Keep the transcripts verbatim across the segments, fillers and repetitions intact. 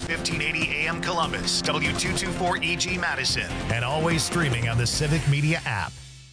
fifteen eighty A M Columbus, W two twenty-four E G Madison, and always streaming on the Civic Media app.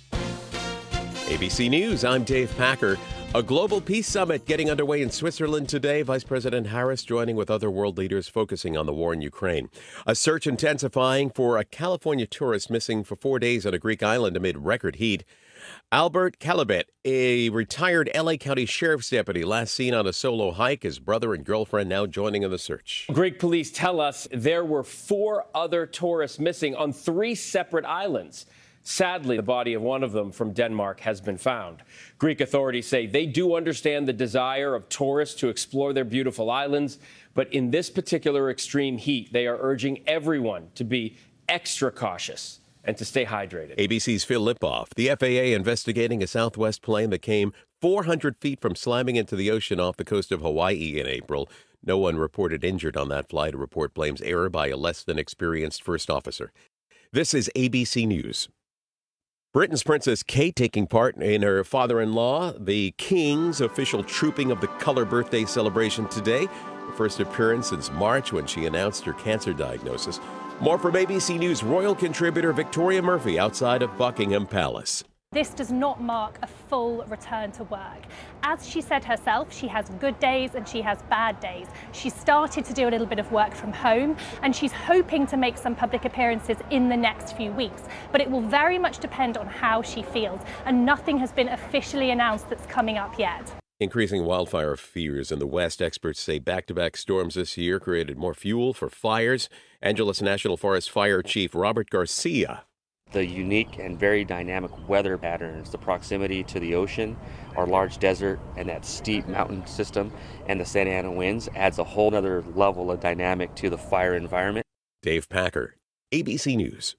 A B C News, I'm Dave Packer. A global peace summit getting underway in Switzerland today. Vice President Harris joining with other world leaders focusing on the war in Ukraine. A search intensifying for a California tourist missing for four days on a Greek island amid record heat. Albert Calabet, a retired L A County Sheriff's deputy, last seen on a solo hike. His brother and girlfriend now joining in the search. Greek police tell us there were four other tourists missing on three separate islands. Sadly, the body of one of them from Denmark has been found. Greek authorities say they do understand the desire of tourists to explore their beautiful islands, but in this particular extreme heat, they are urging everyone to be extra cautious and to stay hydrated. A B C's Phil Lipoff. The F A A investigating a Southwest plane that came four hundred feet from slamming into the ocean off the coast of Hawaii in April. No one reported injured on that flight. A report blames error by a less than experienced first officer. This is A B C News. Britain's Princess Kate taking part in her father-in-law, the King's official trooping of the color birthday celebration today. Her first appearance since March when she announced her cancer diagnosis. More from A B C News royal contributor Victoria Murphy outside of Buckingham Palace. This does not mark a full return to work. As she said herself, she has good days and she has bad days. She started to do a little bit of work from home and she's hoping to make some public appearances in the next few weeks. But it will very much depend on how she feels, and nothing has been officially announced that's coming up yet. Increasing wildfire fears in the West. Experts say back-to-back storms this year created more fuel for fires. Angeles National Forest Fire Chief Robert Garcia. The unique and very dynamic weather patterns, the proximity to the ocean, our large desert, and that steep mountain system, and the Santa Ana winds adds a whole other level of dynamic to the fire environment. Dave Packer, A B C News.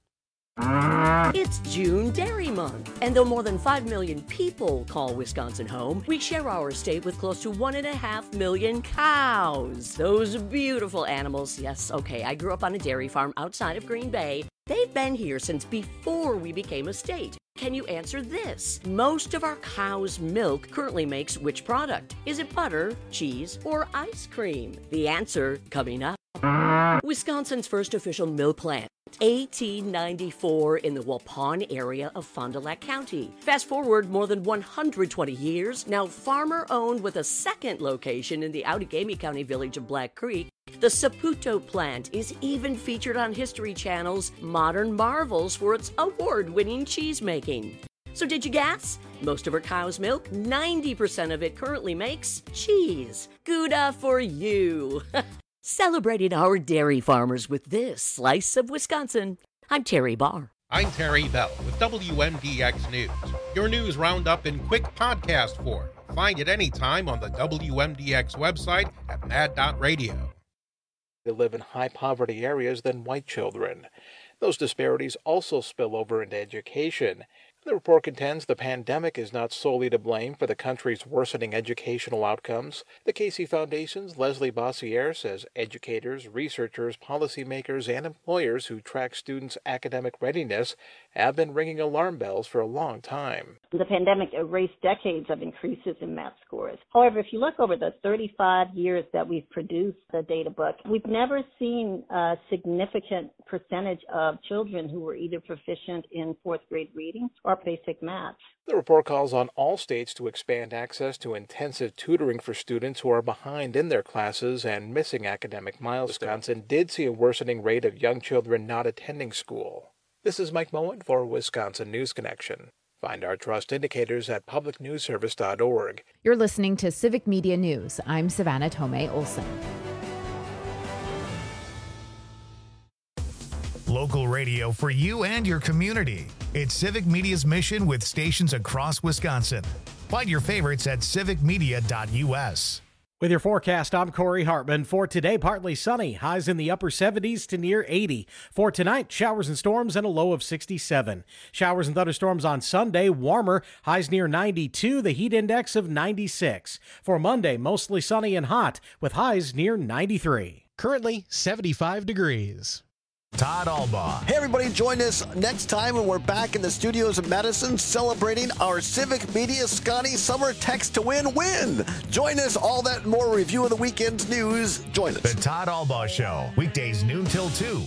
It's June Dairy Month, and though more than five million people call Wisconsin home, we share our state with close to one and a half million cows. Those beautiful animals. Yes, okay, I grew up on a dairy farm outside of Green Bay. They've been here since before we became a state. Can you answer this? Most of our cow's milk currently makes which product? Is it butter, cheese, or ice cream? The answer coming up. Wisconsin's first official milk plant. eighteen ninety-four in the Waupun area of Fond du Lac County. Fast forward more than one hundred twenty years, now farmer-owned with a second location in the Outagamie County village of Black Creek. The Saputo plant is even featured on History Channel's Modern Marvels for its award-winning cheese making. So did you guess? Most of our cow's milk, ninety percent of it currently makes cheese. Gouda for you! Celebrating our dairy farmers with this slice of Wisconsin. I'm Terry Barr. I'm Terry Bell with W M D X News. Your news roundup in quick podcast form. Find it anytime on the W M D X website at mad dot radio. They live in high poverty areas than white children. Those disparities also spill over into education. The report contends the pandemic is not solely to blame for the country's worsening educational outcomes. The Casey Foundation's Leslie Bossiere says educators, researchers, policymakers, and employers who track students' academic readiness have been ringing alarm bells for a long time. The pandemic erased decades of increases in math scores. However, if you look over the thirty-five years that we've produced the data book, we've never seen a significant percentage of children who were either proficient in fourth grade reading or basic math. The report calls on all states to expand access to intensive tutoring for students who are behind in their classes and missing academic milestones. Wisconsin did see a worsening rate of young children not attending school. This is Mike Moen for Wisconsin News Connection. Find our trust indicators at public news service dot org. You're listening to Civic Media News. I'm Savannah Tomei Olson. Local radio for you and your community. It's Civic Media's mission with stations across Wisconsin. Find your favorites at civic media dot u s. With your forecast, I'm Corey Hartman. For today, partly sunny, highs in the upper seventies to near eighty. For tonight, showers and storms and a low of sixty-seven. Showers and thunderstorms on Sunday, warmer, highs near ninety-two, the heat index of ninety-six. For Monday, mostly sunny and hot, with highs near ninety-three. Currently, seventy-five degrees. Todd Albaugh. Hey, everybody, join us next time when we're back in the studios of Madison celebrating our Civic Media Scotty Summer Text to Win win. Join us, all that and more review of the weekend's news. Join us. The Todd Albaugh Show, weekdays noon till two.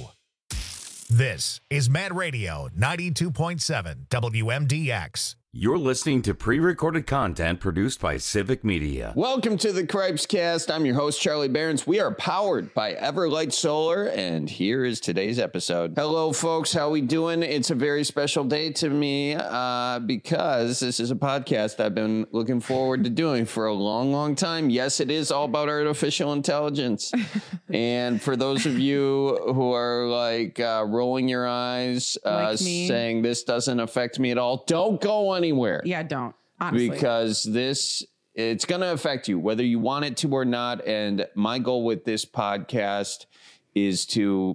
This is Mad Radio ninety-two point seven W M D X. You're listening to pre-recorded content produced by Civic Media. Welcome to the Cripes Cast. I'm your host, Charlie Behrens. We are powered by Everlight Solar, and here is today's episode. Hello, folks. How we doing? It's a very special day to me uh, because this is a podcast I've been looking forward to doing for a long, long time. Yes, it is all about artificial intelligence. And for those of you who are like uh, rolling your eyes, uh, like saying this doesn't affect me at all, don't go on anywhere. Yeah, don't. Honestly. Because this, it's going to affect you, whether you want it to or not. And my goal with this podcast is to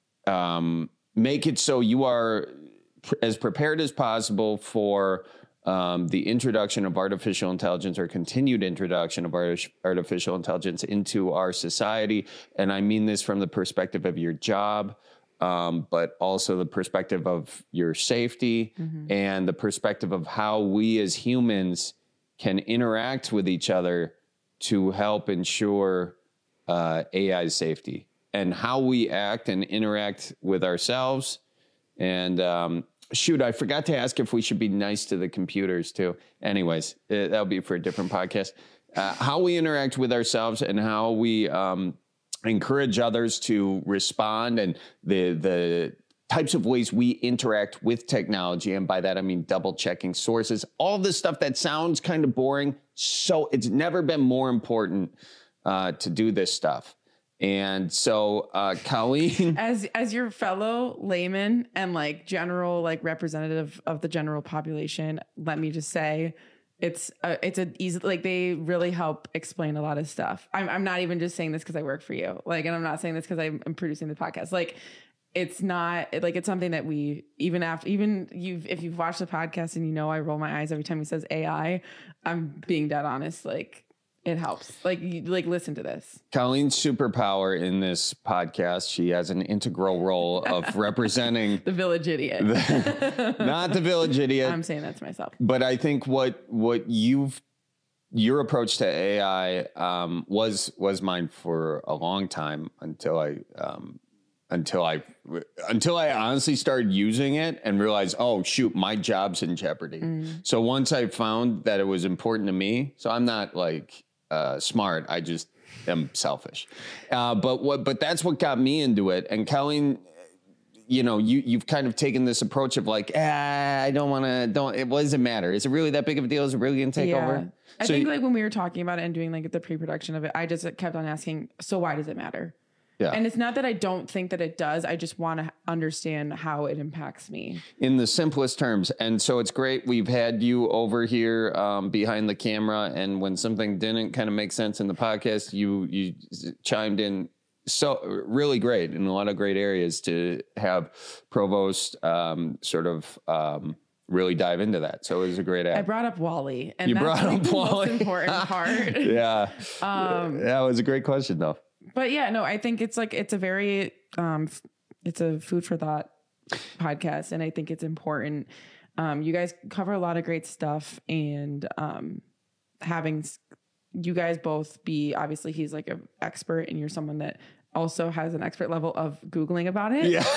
um, make it so you are pr- as prepared as possible for um, the introduction of artificial intelligence or continued introduction of art- artificial intelligence into our society. And I mean this from the perspective of your job, Um, but also the perspective of your safety mm-hmm. and the perspective of how we as humans can interact with each other to help ensure uh, A I safety, and how we act and interact with ourselves. And um, shoot, I forgot to ask if we should be nice to the computers too. Anyways, it, that'll be for a different podcast. Uh, how we interact with ourselves and how we um, encourage others to respond, and the the types of ways we interact with technology. And by that, I mean double checking sources, all this stuff that sounds kind of boring. So it's never been more important uh, to do this stuff. And so, uh, Colleen, as as your fellow layman and like general like representative of the general population, let me just say, It's a, it's a easy, like they really help explain a lot of stuff. I'm I'm not even just saying this because I work for you. Like, and I'm not saying this because I'm, I'm producing the podcast. Like, it's not like, it's something that we, even after, even you've, if you've watched the podcast and you know, I roll my eyes every time he says A I, I'm being dead honest. Like, it helps. Like, you, like listen to this. Colleen's superpower in this podcast, she has an integral role of representing the village idiot. The, not the village idiot. I'm saying that to myself. But I think what what you've your approach to A I um, was was mine for a long time until I um, until I until I honestly started using it and realized, oh shoot, my job's in jeopardy. Mm. So once I found that it was important to me, so I'm not like uh, smart, I just am selfish. Uh, but what but that's what got me into it. And Colleen, you know, you you've kind of taken this approach of like, ah, I don't want to, don't. It what does it matter? Is it really that big of a deal? Is it really gonna take yeah. over? I so think you, like when we were talking about it and doing like the pre-production of it, I just kept on asking, so why does it matter? Yeah. And it's not that I don't think that it does. I just want to understand how it impacts me. In the simplest terms. And so it's great. We've had you over here um, behind the camera. And when something didn't kind of make sense in the podcast, you you chimed in so really great in a lot of great areas to have Provost um, sort of um, really dive into that. So it was a great ad. I brought up Wally. And you that's brought like up the Wally. most important part. Yeah. Um, that was a great question, though. But yeah, no, I think it's like, it's a very, um, it's a food for thought podcast. And I think it's important. Um, you guys cover a lot of great stuff, and um, having you guys both be, obviously he's like an expert and you're someone that also has an expert level of Googling about it. Yeah.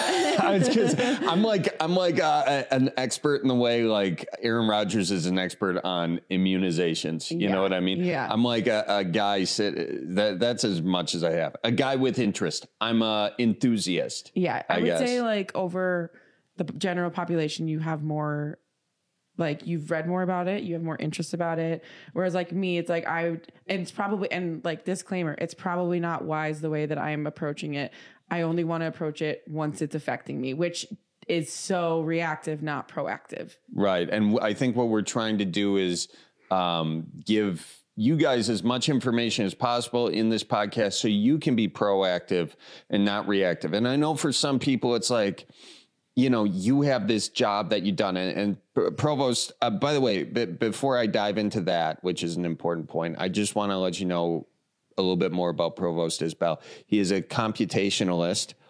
I'm like, I'm like uh, an expert in the way like Aaron Rodgers is an expert on immunizations. You yeah. know what I mean? Yeah. I'm like a, a guy sit that that's as much as I have. A guy with interest. I'm a enthusiast. Yeah. I, I would guess. say like over the general population, you have more, like you've read more about it, you have more interest about it. Whereas like me, it's like I, and it's probably, and like disclaimer, it's probably not wise the way that I am approaching it. I only want to approach it once it's affecting me, which is so reactive, not proactive. Right. And I think what we're trying to do is um, give you guys as much information as possible in this podcast so you can be proactive and not reactive. And I know for some people, it's like, you know, you have this job that you've done. And, and Provost, uh, by the way, b- before I dive into that, which is an important point, I just want to let you know a little bit more about Provost Isbell. He is a computationalist,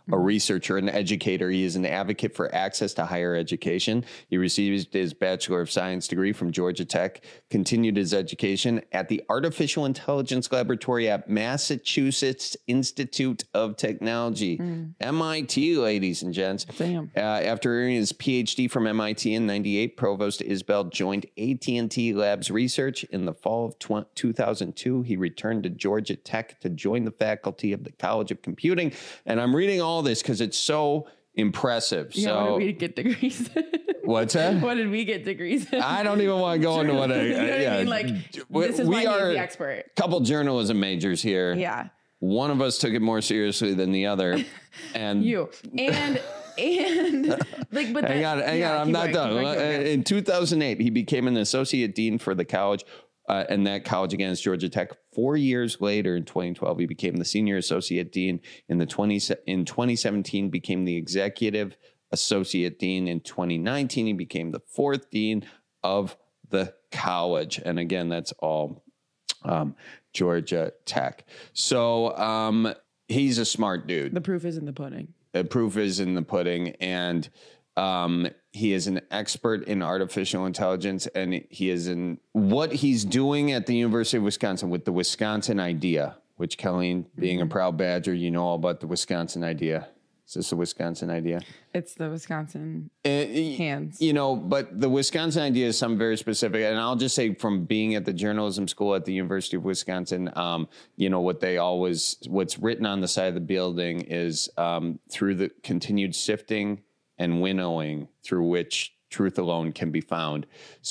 a researcher, an educator. He is an advocate for access to higher education. He received his Bachelor of Science degree from Georgia Tech, continued his education at the Artificial Intelligence Laboratory at Massachusetts Institute of Technology, mm. M I T, ladies and gents. Damn. Uh, after earning his P H D from M I T in ninety-eight, Provost Isbell joined A T and T Labs Research. In the fall of two thousand two, he returned to Georgia Tech to join the faculty of the College of Computing. And I'm reading all this because it's so impressive. Yeah, so, what did we get degrees? What's that? What did we get degrees? I don't even want to go into what I. You know what yeah. I mean? Like, we, this is we why are he's the expert. A couple journalism majors here. Yeah. One of us took it more seriously than the other, and you and and like, but hang that, on, hang yeah, on, I'm not going, done. going, going. In two thousand eight, he became an associate dean for the college. Uh, and that college again is Georgia Tech. Four years later, in twenty twelve, he became the senior associate dean. In the twenty in twenty seventeen, became the executive associate dean. In twenty nineteen, he became the fourth dean of the college. And again, that's all um, Georgia Tech. So um, he's a smart dude. The proof is in the pudding. The proof is in the pudding, and um, he is an expert in artificial intelligence, and he is in what he's doing at the University of Wisconsin with the Wisconsin Idea, which Colleen, being mm-hmm. a proud Badger, you know all about the Wisconsin Idea. Is this the Wisconsin Idea? It's the Wisconsin uh, hands. You know, but the Wisconsin Idea is something very specific. And I'll just say from being at the journalism school at the University of Wisconsin, um, you know, what they always, what's written on the side of the building is um, through the continued sifting and winnowing through which truth alone can be found.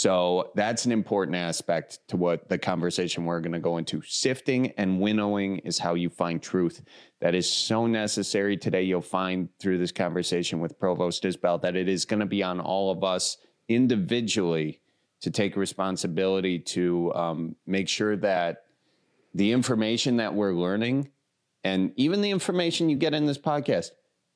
So that's an important aspect to what the conversation we're going to go into. Sifting and winnowing is how you find truth. That is so necessary today. You'll find through this conversation with Provost Isbell that it is going to be on all of us individually to take responsibility to um, make sure that the information that we're learning, and even the information you get in this podcast,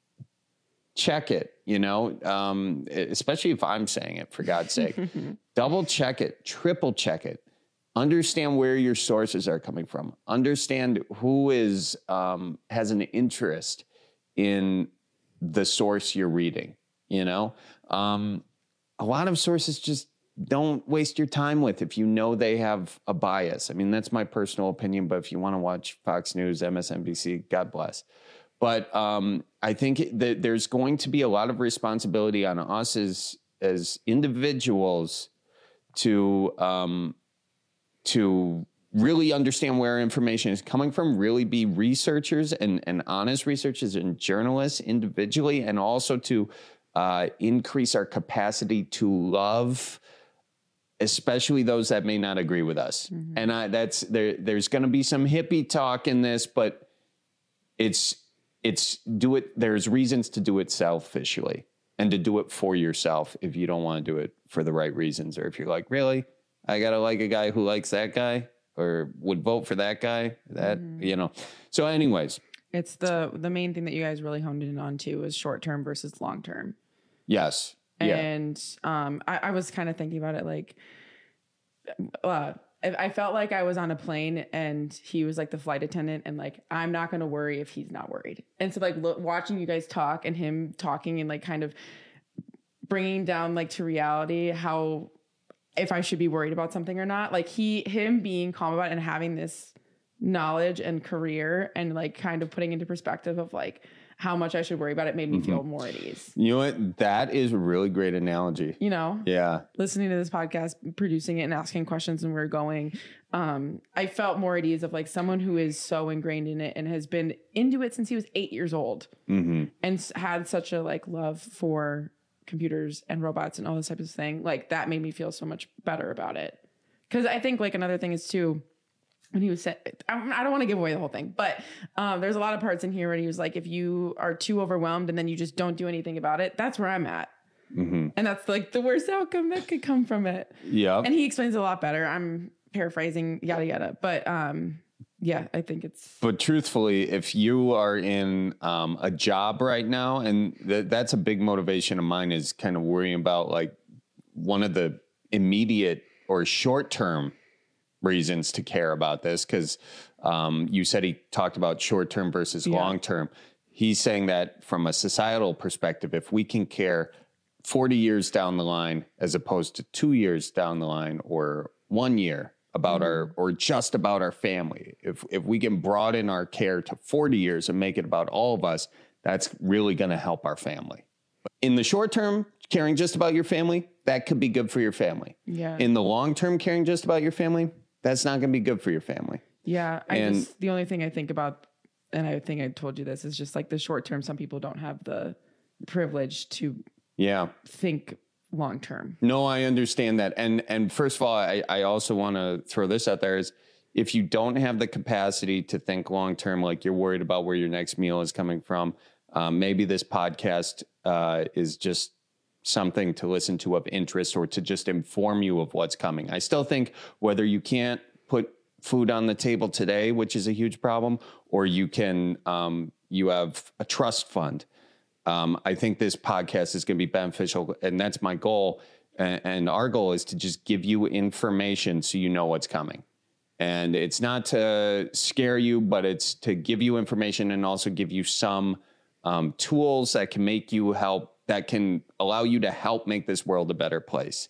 check it, you know, um, especially if I'm saying it, for God's sake. Double check it, triple check it. Understand where your sources are coming from. Understand who is um, has an interest in the source you're reading, you know. Um, a lot of sources just don't waste your time with if you know they have a bias. I mean, that's my personal opinion, but if you want to watch Fox News, M S N B C, God bless. But um, I think that there's going to be a lot of responsibility on us as as individuals to um, to really understand where information is coming from, really be researchers and, and honest researchers and journalists individually, and also to uh, increase our capacity to love, especially those that may not agree with us. Mm-hmm. And I, that's there. There's going to be some hippie talk in this, but it's it's do it. There's reasons to do it selfishly and to do it for yourself if you don't want to do it for the right reasons, or if you're like, really, I gotta like a guy who likes that guy or would vote for that guy. That mm-hmm. you know. So, anyways, it's the the main thing that you guys really honed in on too is short term versus long term. Yes. And yeah. um, I, I was kind of thinking about it like, uh, I felt like I was on a plane and he was like the flight attendant, and like, I'm not going to worry if he's not worried. And so like lo- watching you guys talk and him talking and like kind of bringing down like to reality how, if I should be worried about something or not, like he, him being calm about it and having this knowledge and career and like kind of putting into perspective of like how much I should worry about it made me mm-hmm. feel more at ease. You know what? That is a really great analogy. You know? Yeah. Listening to this podcast, producing it and asking questions and where we're going. Um, I felt more at ease of like someone who is so ingrained in it and has been into it since he was eight years old mm-hmm. and had such a like love for computers and robots and all this type of thing. Like that made me feel so much better about it. Cause I think like another thing is too, when he was saying, I don't want to give away the whole thing, but um, there's a lot of parts in here where he was like, if you are too overwhelmed and then you just don't do anything about it, that's where I'm at. Mm-hmm. And that's like the worst outcome that could come from it. Yeah. And he explains it a lot better. I'm paraphrasing, yada, yada. But um, yeah, I think it's. But truthfully, if you are in um, a job right now, and th- that's a big motivation of mine, is kind of worrying about like one of the immediate or short-term reasons to care about this, because um, you said he talked about short term versus yeah. long term. he's saying that from a societal perspective, if we can care forty years down the line, as opposed to two years down the line or one year about mm-hmm. our, or just about our family, if, if we can broaden our care to forty years and make it about all of us, that's really going to help our family. In the short term, caring just about your family, that could be good for your family. Yeah. In the long term, caring just about your family, that's not going to be good for your family. Yeah. I and, just, the only thing I think about, and I think I told you this, is just like the short term, some people don't have the privilege to yeah. think long term. No, I understand that. And and first of all, I, I also want to throw this out there is if you don't have the capacity to think long term, like you're worried about where your next meal is coming from, um, maybe this podcast uh, is just something to listen to of interest or to just inform you of what's coming. I still think whether you can't put food on the table today, which is a huge problem, or you can, um, you have a trust fund. Um, I think this podcast is going to be beneficial, and that's my goal. And, and our goal is to just give you information so you know what's coming. And it's not to scare you, but it's to give you information and also give you some um, tools that can make you help, that can allow you to help make this world a better place.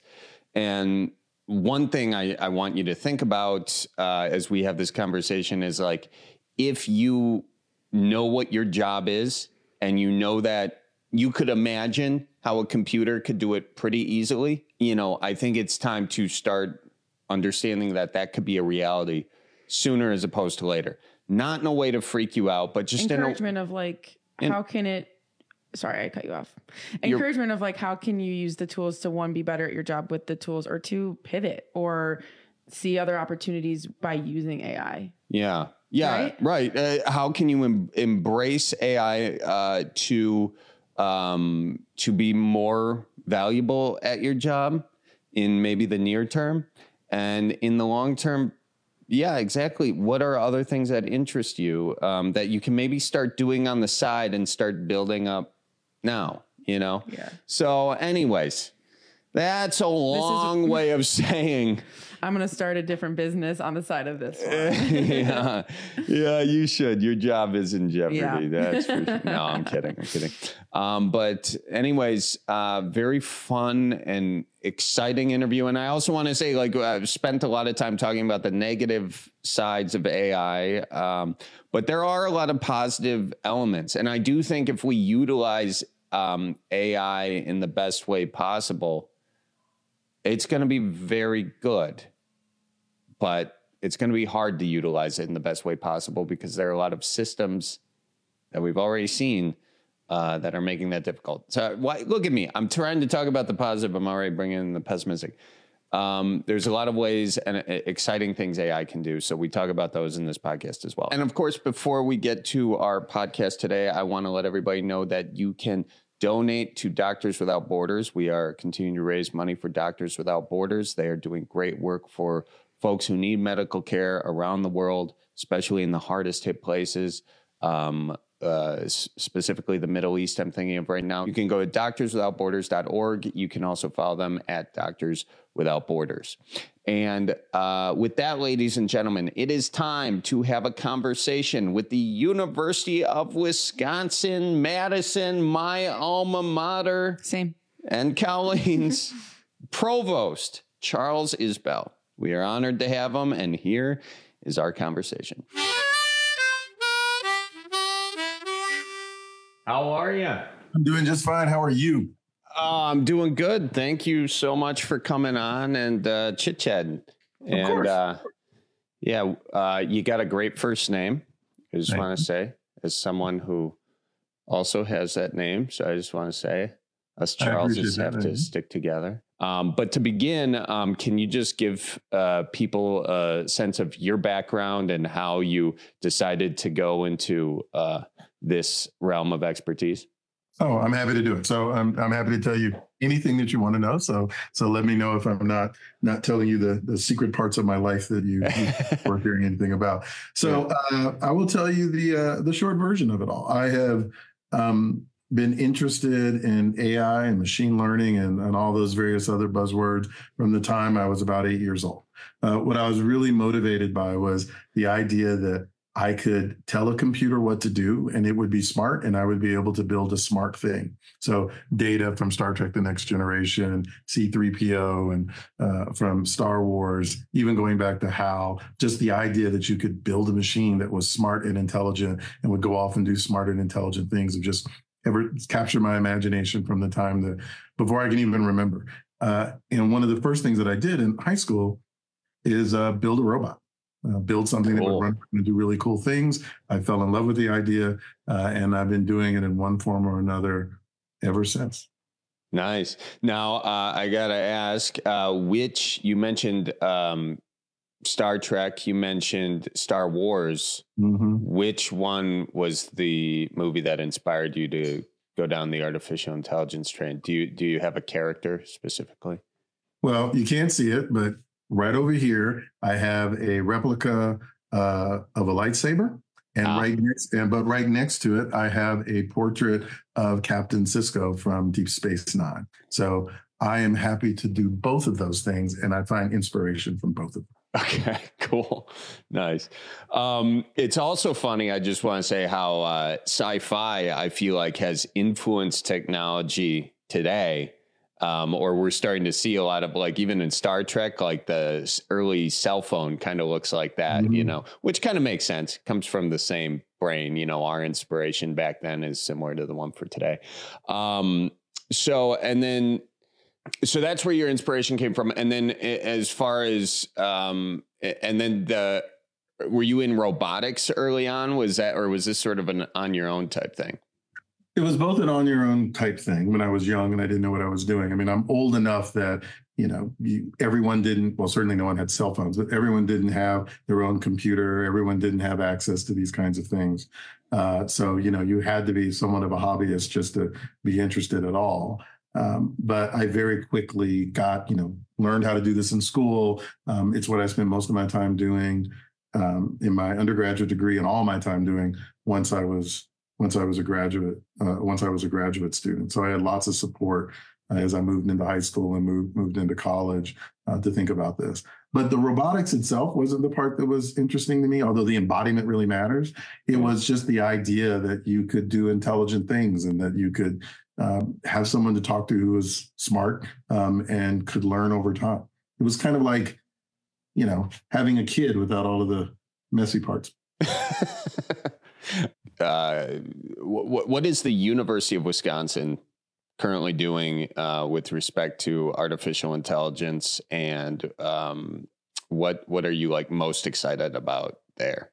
And one thing I, I want you to think about uh, as we have this conversation is like, if you know what your job is and you know that you could imagine how a computer could do it pretty easily, you know, I think it's time to start understanding that that could be a reality sooner as opposed to later. Not in a way to freak you out, but just encouragement in a, of like, in, how can it, sorry, I cut you off. You're, encouragement of like, how can you use the tools to one, be better at your job with the tools, or two, pivot or see other opportunities by using A I. Yeah. Yeah. Right. right. Uh, how can you em- embrace A I uh, to, um, to be more valuable at your job in maybe the near term, and in the long term? Yeah, exactly. What are other things that interest you um, that you can maybe start doing on the side and start building up now, you know? Yeah. So anyways, that's a long is, way of saying I'm going to start a different business on the side of this one. yeah. Yeah, you should. Your job is in jeopardy. Yeah. That's for sure. No, I'm kidding. I'm kidding. Um, but anyways, uh, very fun and exciting interview. And I also want to say, like, I've spent a lot of time talking about the negative sides of A I, um, but there are a lot of positive elements. And I do think if we utilize um, A I in the best way possible, it's going to be very good. But it's going to be hard to utilize it in the best way possible because there are a lot of systems that we've already seen uh, that are making that difficult. So why, look at me. I'm trying to talk about the positive. I'm already bringing in the pessimistic. Um, there's a lot of ways and uh, exciting things A I can do. So we talk about those in this podcast as well. And of course, before we get to our podcast today, I want to let everybody know that you can donate to Doctors Without Borders. We are continuing to raise money for Doctors Without Borders. They are doing great work for folks who need medical care around the world, especially in the hardest hit places, um, uh, specifically the Middle East I'm thinking of right now. You can go to doctors without borders dot org. You can also follow them at Doctors Without Borders. And uh, with that, ladies and gentlemen, it is time to have a conversation with the University of Wisconsin, Madison, my alma mater. Same. And Colleen's provost, Charles Isbell. We are honored to have him, and here is our conversation. How are you? I'm doing just fine. How are you? Uh, I'm doing good. Thank you so much for coming on and uh, chit-chatting. Of and course. Uh, yeah, uh, you got a great first name. I just want to say, as someone who also has that name, so I just want to say, us Charleses have to stick together. Um, but to begin, um, can you just give uh, people a sense of your background and how you decided to go into uh, this realm of expertise? Oh, I'm happy to do it. So I'm I'm happy to tell you anything that you want to know. So so let me know if I'm not not telling you the the secret parts of my life that you were hearing anything about. So uh, I will tell you the uh, the short version of it all. I have um, been interested in A I and machine learning and, and all those various other buzzwords from the time I was about eight years old. Uh, what I was really motivated by was the idea that I could tell a computer what to do and it would be smart and I would be able to build a smart thing. So Data from Star Trek The Next Generation, C three P O, and uh, from Star Wars, even going back to HAL, just the idea that you could build a machine that was smart and intelligent and would go off and do smart and intelligent things have just ever captured my imagination from the time that before I can even remember. Uh, and one of the first things that I did in high school is uh, build a robot. Uh, build something cool. that would run and do really cool things. I fell in love with the idea, uh, and I've been doing it in one form or another ever since. Nice. Now, uh, I got to ask, uh, which you mentioned um, Star Trek, you mentioned Star Wars. Mm-hmm. Which one was the movie that inspired you to go down the artificial intelligence train? Do you, do you have a character specifically? Well, you can't see it, but right over here, I have a replica uh, of a lightsaber, and ah. right next, and but right next to it, I have a portrait of Captain Sisko from Deep Space Nine. So I am happy to do both of those things, and I find inspiration from both of them. Okay, cool, nice. Um, it's also funny. I just want to say how uh, sci-fi I feel like has influenced technology today. Um, or we're starting to see a lot of, like, even in Star Trek, like the early cell phone kind of looks like that, mm-hmm. you know, which kind of makes sense. Comes from the same brain. You know, our inspiration back then is similar to the one for today. Um, so, and then, so that's where your inspiration came from. And then as far as, um, and then the, were you in robotics early on? Was that, or was this sort of an on your own type thing? It was both an on your own type thing when I was young and I didn't know what I was doing. I mean, I'm old enough that, you know, you, everyone didn't, well, certainly no one had cell phones, but everyone didn't have their own computer. Everyone didn't have access to these kinds of things. Uh, so, you know, you had to be somewhat of a hobbyist just to be interested at all. Um, but I very quickly got, you know, learned how to do this in school. Um, it's what I spent most of my time doing um, in my undergraduate degree and all my time doing once I was once I was a graduate, uh, once I was a graduate student. So I had lots of support uh, as I moved into high school and moved, moved into college uh, to think about this. But the robotics itself wasn't the part that was interesting to me, although the embodiment really matters. It was just the idea that you could do intelligent things and that you could um, have someone to talk to who was smart um, and could learn over time. It was kind of like, you know, having a kid without all of the messy parts. Uh, what what is the University of Wisconsin currently doing uh, with respect to artificial intelligence, and um, what what are you like most excited about there?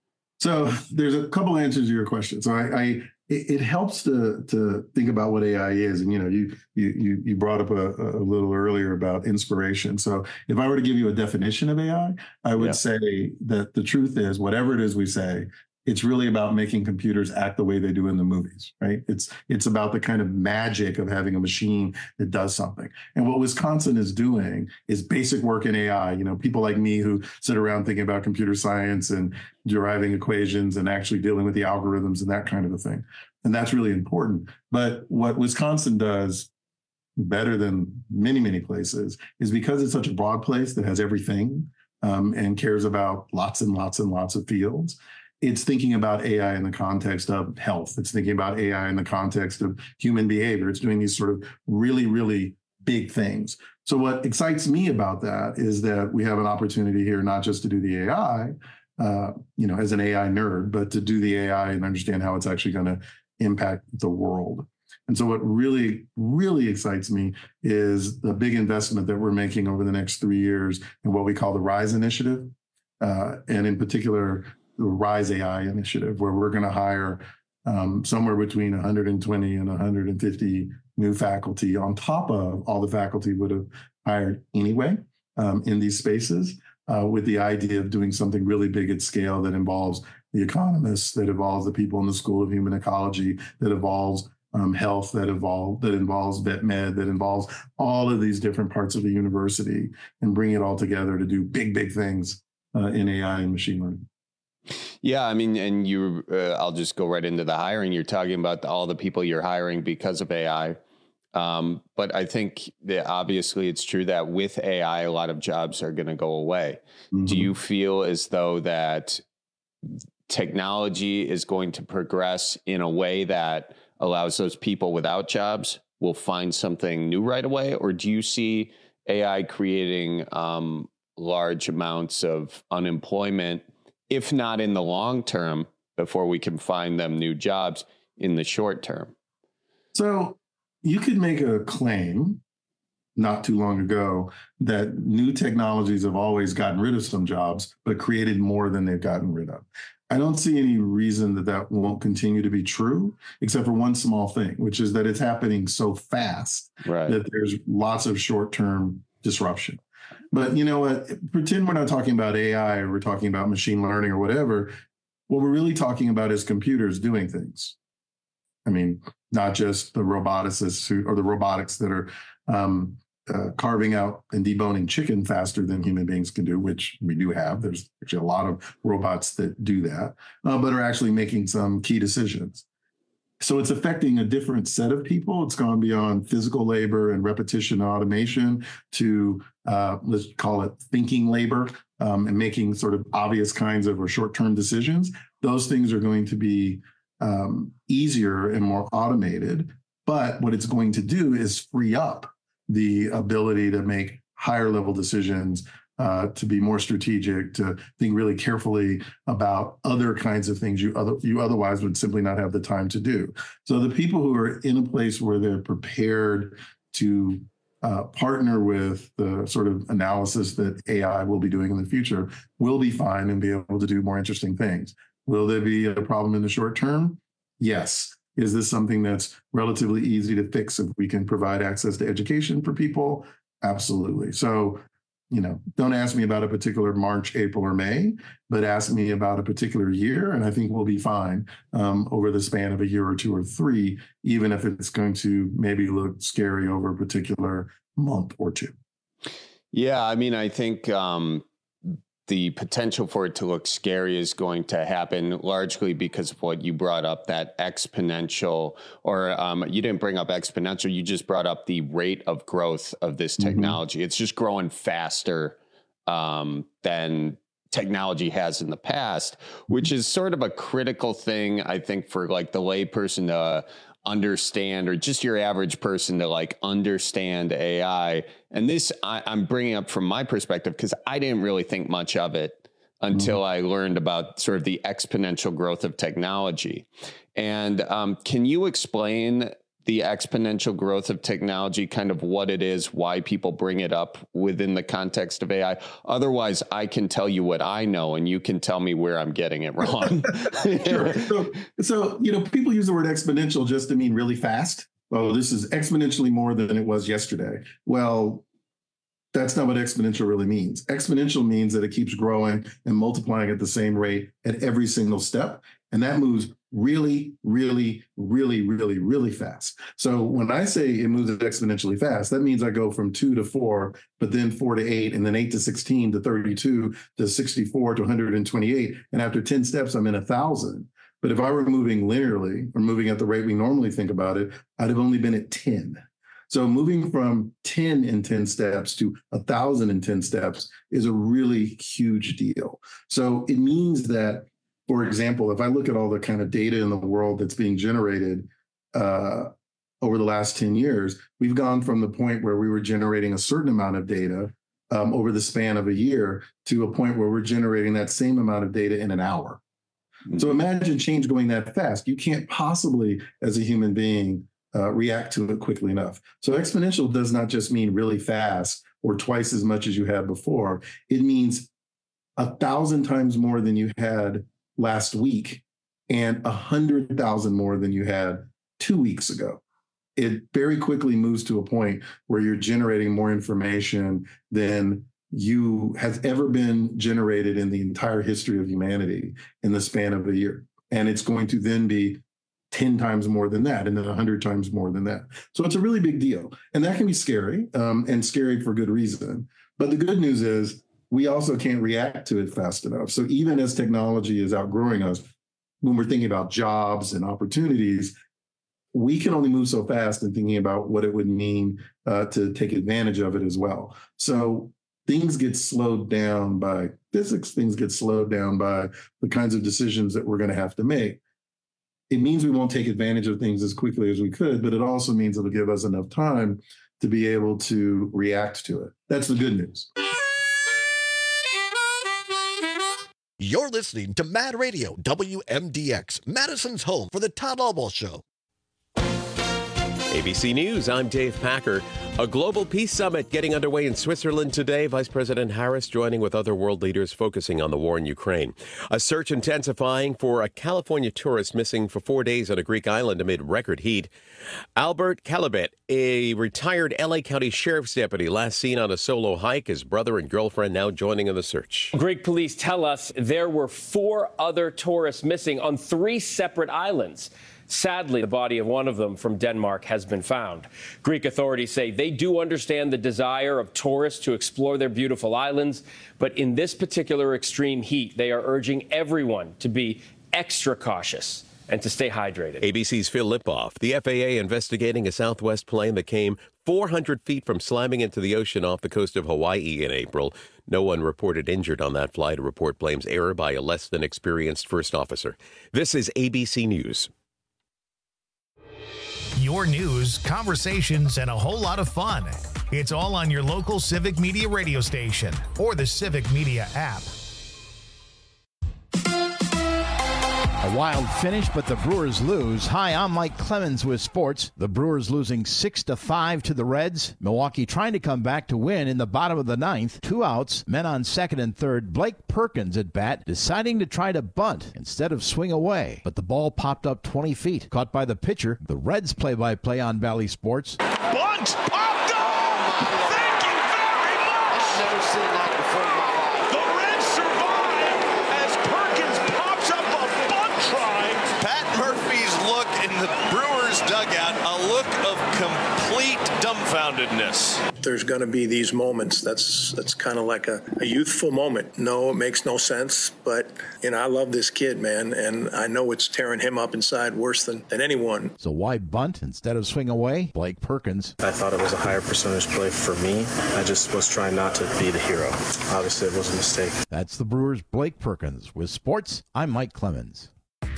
So there's a couple answers to your question. So I, I it, it helps to to think about what A I is, and you know you you you brought up a, a little earlier about inspiration. So if I were to give you a definition of A I, I would yeah. say that the truth is whatever it is we say, it's really about making computers act the way they do in the movies, right? It's it's about the kind of magic of having a machine that does something. And what Wisconsin is doing is basic work in A I. You know, people like me who sit around thinking about computer science and deriving equations and actually dealing with the algorithms and that kind of a thing. And that's really important. But what Wisconsin does better than many, many places is because it's such a broad place that has everything um, and cares about lots and lots and lots of fields. It's thinking about A I in the context of health. It's thinking about A I in the context of human behavior. It's doing these sort of really, really big things. So what excites me about that is that we have an opportunity here, not just to do the A I, uh, you know, as an A I nerd, but to do the A I and understand how it's actually going to impact the world. And so what really, really excites me is the big investment that we're making over the next three years in what we call the RISE initiative. Uh, and in particular, the RISE A I initiative, where we're going to hire um, somewhere between one hundred twenty and one hundred fifty new faculty on top of all the faculty would have hired anyway um, in these spaces, uh, with the idea of doing something really big at scale that involves the economists, that involves the people in the School of Human Ecology, that involves um, health, that involve that involves vet med, that involves all of these different parts of the university, and bring it all together to do big, big things uh, in A I and machine learning. Yeah, I mean, and you, uh, I'll just go right into the hiring. You're talking about all the people you're hiring because of A I. Um, but I think that obviously it's true that with A I, a lot of jobs are going to go away. Mm-hmm. Do you feel as though that technology is going to progress in a way that allows those people without jobs will find something new right away? Or do you see A I creating um, large amounts of unemployment, if not in the long term, before we can find them new jobs in the short term? So you could make a claim not too long ago that new technologies have always gotten rid of some jobs, but created more than they've gotten rid of. I don't see any reason that that won't continue to be true, except for one small thing, which is that it's happening so fast right. that there's lots of short-term disruption. But you know what? Pretend we're not talking about A I or we're talking about machine learning or whatever. What we're really talking about is computers doing things. I mean, not just the roboticists who, or the robotics that are um, uh, carving out and deboning chicken faster than human beings can do, which we do have. There's actually a lot of robots that do that, uh, but are actually making some key decisions. So it's affecting a different set of people. It's gone beyond physical labor and repetition and automation to, uh, let's call it thinking labor, um, and making sort of obvious kinds of or short-term decisions. Those things are going to be um, easier and more automated. But what it's going to do is free up the ability to make higher level decisions, uh, to be more strategic, to think really carefully about other kinds of things you other you otherwise would simply not have the time to do. So the people who are in a place where they're prepared to uh, partner with the sort of analysis that A I will be doing in the future will be fine and be able to do more interesting things. Will there be a problem in the short term? Yes. Is this something that's relatively easy to fix if we can provide access to education for people? Absolutely. So, you know, don't ask me about a particular March, April, or May, but ask me about a particular year, and I think we'll be fine um, over the span of a year or two or three, even if it's going to maybe look scary over a particular month or two. Yeah, I mean, I think um, the potential for it to look scary is going to happen largely because of what you brought up, that exponential, or um, you didn't bring up exponential, you just brought up the rate of growth of this technology. Mm-hmm. It's just growing faster um, than technology has in the past, which is sort of a critical thing, I think, for like the layperson to understand, or just your average person to like understand A I. And this I, I'm bringing up from my perspective because I didn't really think much of it until mm-hmm. I learned about sort of the exponential growth of technology. And um, can you explain the exponential growth of technology, kind of what it is, why people bring it up within the context of A I? Otherwise, I can tell you what I know and you can tell me where I'm getting it wrong. Sure. So, so, you know, people use the word exponential just to mean really fast. Oh, this is exponentially more than it was yesterday. Well, that's not what exponential really means. Exponential means that it keeps growing and multiplying at the same rate at every single step. And that moves really, really, really, really, really fast. So when I say it moves exponentially fast, that means I go from two to four, but then four to eight, and then eight to sixteen to thirty-two to sixty-four to one hundred twenty-eight. And after ten steps, I'm in a thousand. But if I were moving linearly or moving at the rate we normally think about it, I'd have only been at ten. So moving from ten in ten steps to one thousand in ten steps is a really huge deal. So it means that, for example, if I look at all the kind of data in the world that's being generated uh, over the last ten years, we've gone from the point where we were generating a certain amount of data um, over the span of a year to a point where we're generating that same amount of data in an hour. Mm-hmm. So imagine change going that fast. You can't possibly, as a human being, uh, react to it quickly enough. So exponential does not just mean really fast or twice as much as you had before. It means a thousand times more than you had last week and a hundred thousand more than you had two weeks ago. It very quickly moves to a point where you're generating more information than you has ever been generated in the entire history of humanity in the span of a year. And it's going to then be ten times more than that, and then one hundred times more than that. So it's a really big deal. And that can be scary, um, and scary for good reason. But the good news is we also can't react to it fast enough. So even as technology is outgrowing us, when we're thinking about jobs and opportunities, we can only move so fast in thinking about what it would mean uh, to take advantage of it as well. So things get slowed down by physics, things get slowed down by the kinds of decisions that we're going to have to make. It means we won't take advantage of things as quickly as we could, but it also means it'll give us enough time to be able to react to it. That's the good news. You're listening to Mad Radio, W M D X, Madison's home for the Todd Albaugh Show. A B C News, I'm Dave Packer. A global peace summit getting underway in Switzerland today. Vice President Harris joining with other world leaders focusing on the war in Ukraine. A search intensifying for a California tourist missing for four days on a Greek island amid record heat. Albert Calabet, a retired L A County Sheriff's deputy, last seen on a solo hike. His brother and girlfriend now joining in the search. Greek police tell us there were four other tourists missing on three separate islands. Sadly, the body of one of them from Denmark has been found. Greek authorities say they do understand the desire of tourists to explore their beautiful islands, but in this particular extreme heat, they are urging everyone to be extra cautious and to stay hydrated. A B C's Phil Lipoff. The F A A investigating a Southwest plane that came four hundred feet from slamming into the ocean off the coast of Hawaii in April. No one reported injured on that flight. A report blames error by a less than experienced first officer. This is A B C News. Your news, conversations, and a whole lot of fun. It's all on your local Civic Media radio station or the Civic Media app. A wild finish, but the Brewers lose. Hi, I'm Mike Clemens with sports. The Brewers losing six to five to the Reds. Milwaukee trying to come back to win in the bottom of the ninth. Two outs, men on second and third. Blake Perkins at bat, deciding to try to bunt instead of swing away. But the ball popped up twenty feet. Caught by the pitcher. The Reds play-by-play on Valley Sports. Bunt! Popped up! Thank you very much! I've never seen that before in my life. The Reds survive as Perkins pops up a bunt try. Pat Murphy's look in the Brewers dugout, a look of complete dumbfoundedness. There's going to be these moments. That's that's kind of like a, a youthful moment. No, it makes no sense, but you know, I love this kid, man, and I know it's tearing him up inside worse than, than anyone. So why bunt instead of swing away? Blake Perkins. I thought it was a higher percentage play for me. I just was trying not to be the hero. Obviously, it was a mistake. That's the Brewers' Blake Perkins. With sports, I'm Mike Clemens.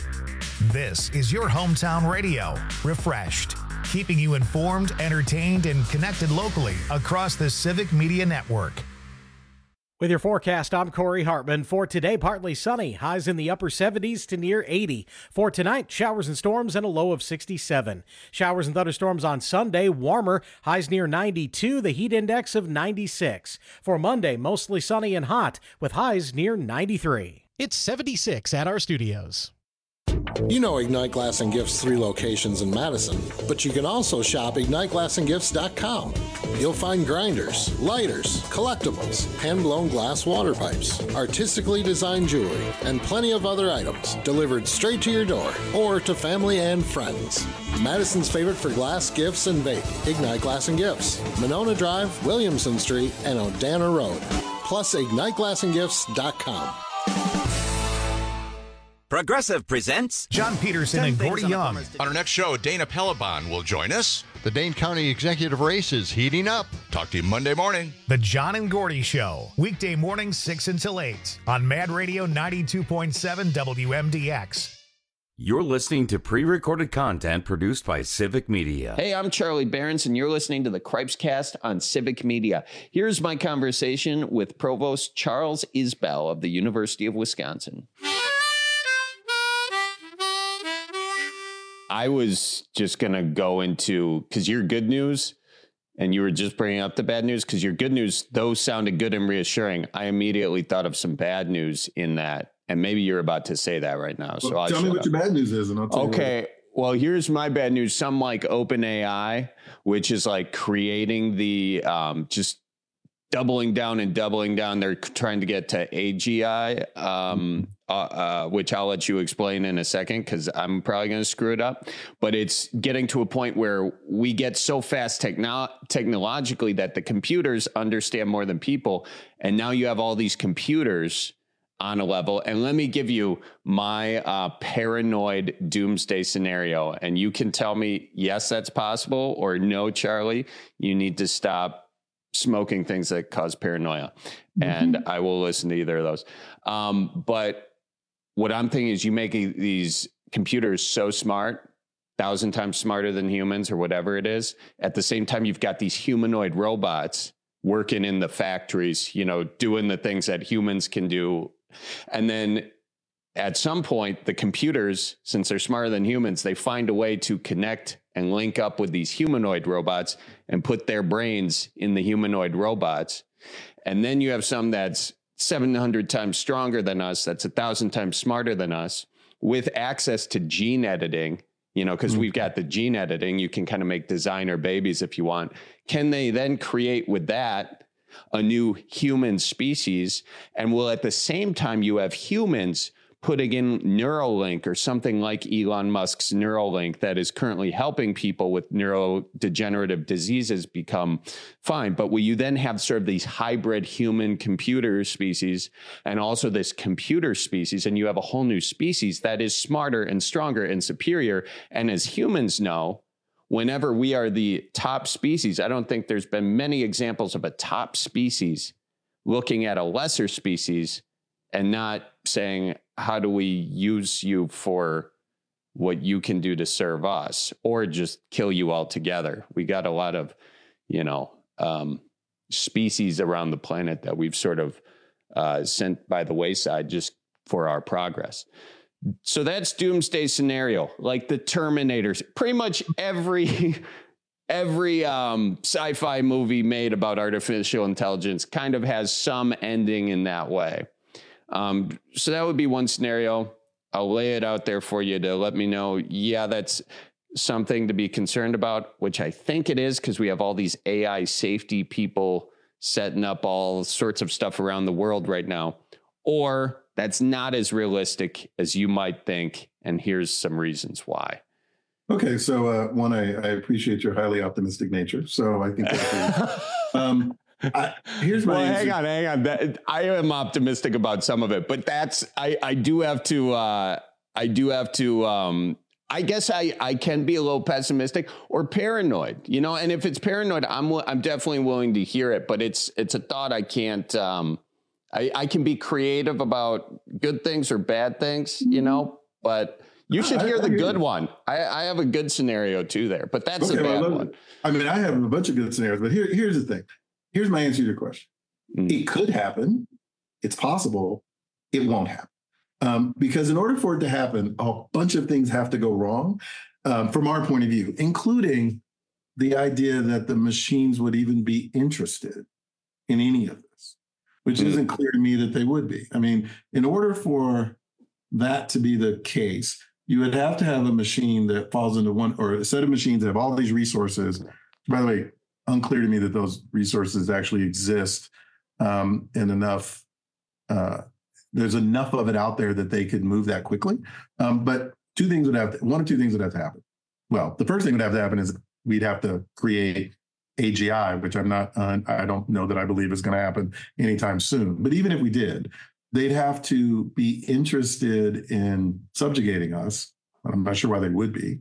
This is your hometown radio, refreshed, keeping you informed, entertained, and connected locally across the Civic Media Network. With your forecast, I'm Corey Hartman. For today, partly sunny, highs in the upper seventies to near eighty. For tonight, showers and storms and a low of sixty-seven. Showers and thunderstorms on Sunday, warmer, highs near ninety-two, the heat index of ninety-six. For Monday, mostly sunny and hot, with highs near ninety-three. It's seventy-six at our studios. You know Ignite Glass and Gifts' three locations in Madison, but you can also shop ignite glass and gifts dot com. You'll find grinders, lighters, collectibles, hand-blown glass water pipes, artistically designed jewelry, and plenty of other items delivered straight to your door or to family and friends. Madison's favorite for glass, gifts, and vape, Ignite Glass and Gifts, Monona Drive, Williamson Street, and Odana Road. Plus ignite glass and gifts dot com. Progressive presents John Peterson and Gordy Young. On our next show, Dana Pelleban will join us. The Dane County Executive Race is heating up. Talk to you Monday morning. The John and Gordy Show, weekday mornings six until eight on Mad Radio ninety-two point seven W M D X. You're listening to pre-recorded content produced by Civic Media. Hey, I'm Charlie Behrens, and you're listening to the Cripescast on Civic Media. Here's my conversation with Provost Charles Isbell of the University of Wisconsin. I was just going to go into, because your good news, and you were just bringing up the bad news, because your good news, those sounded good and reassuring. I immediately thought of some bad news in that, and maybe you're about to say that right now. So well, I'll tell me what up. your bad news is, and I'll tell okay. you. Okay, well, here's my bad news. Some like OpenAI, which is like creating the um, just doubling down and doubling down. They're trying to get to A G I, um, uh, uh, which I'll let you explain in a second because I'm probably going to screw it up. But it's getting to a point where we get so fast techno- technologically that the computers understand more than people. And now you have all these computers on a level. And let me give you my uh, paranoid doomsday scenario. And you can tell me, yes, that's possible, or no, Charlie, you need to stop smoking things that cause paranoia. Mm-hmm. And I will listen to either of those. Um, but what I'm thinking is you make these computers so smart, thousand times smarter than humans or whatever it is. At the same time, you've got these humanoid robots working in the factories, you know, doing the things that humans can do. And then at some point, the computers, since they're smarter than humans, they find a way to connect and link up with these humanoid robots and put their brains in the humanoid robots. And then you have some that's seven hundred times stronger than us, that's a thousand times smarter than us, with access to gene editing, you know, because mm-hmm. we've got the gene editing, you can kind of make designer babies if you want. Can they then create with that a new human species? And will at the same time you have humans putting in Neuralink or something like Elon Musk's Neuralink that is currently helping people with neurodegenerative diseases become fine. But will you then have sort of these hybrid human computer species and also this computer species, and you have a whole new species that is smarter and stronger and superior. And as humans know, whenever we are the top species, I don't think there's been many examples of a top species looking at a lesser species and not saying, how do we use you for what you can do to serve us, or just kill you altogether? We got a lot of, you know, um, species around the planet that we've sort of uh, sent by the wayside just for our progress. So that's doomsday scenario, like the Terminators. Pretty much every every um, sci-fi movie made about artificial intelligence kind of has some ending in that way. Um, so that would be one scenario. I'll lay it out there for you to let me know. Yeah, that's something to be concerned about, which I think it is, because we have all these A I safety people setting up all sorts of stuff around the world right now. Or that's not as realistic as you might think. And here's some reasons why. Okay, so uh, one, I, I appreciate your highly optimistic nature. So I think that's um, I, here's my well, answer. hang on, hang on. That, I am optimistic about some of it, but that's I, I do have to. Uh, I do have to. Um, I guess I, I can be a little pessimistic or paranoid, you know. And if it's paranoid, I'm I'm definitely willing to hear it. But it's it's a thought I can't. Um, I, I can be creative about good things or bad things, you know. But you should hear the good one. I, I have a good scenario too there, but that's okay, a bad well, one. I mean, I have a bunch of good scenarios, but here here's the thing. Here's my answer to your question. Mm. It could happen. It's possible. It won't happen. Um, because in order for it to happen, a bunch of things have to go wrong um, from our point of view, including the idea that the machines would even be interested in any of this, which mm. isn't clear to me that they would be. I mean, in order for that to be the case, you would have to have a machine that falls into one, or a set of machines that have all these resources. By the way, unclear to me that those resources actually exist um, and enough. Uh, there's enough of it out there that they could move that quickly. Um, but two things would have to, one or two things would have to happen. Well, the first thing would have to happen is we'd have to create A G I, which I'm not, uh, I don't know that I believe is going to happen anytime soon. But even if we did, they'd have to be interested in subjugating us. I'm not sure why they would be.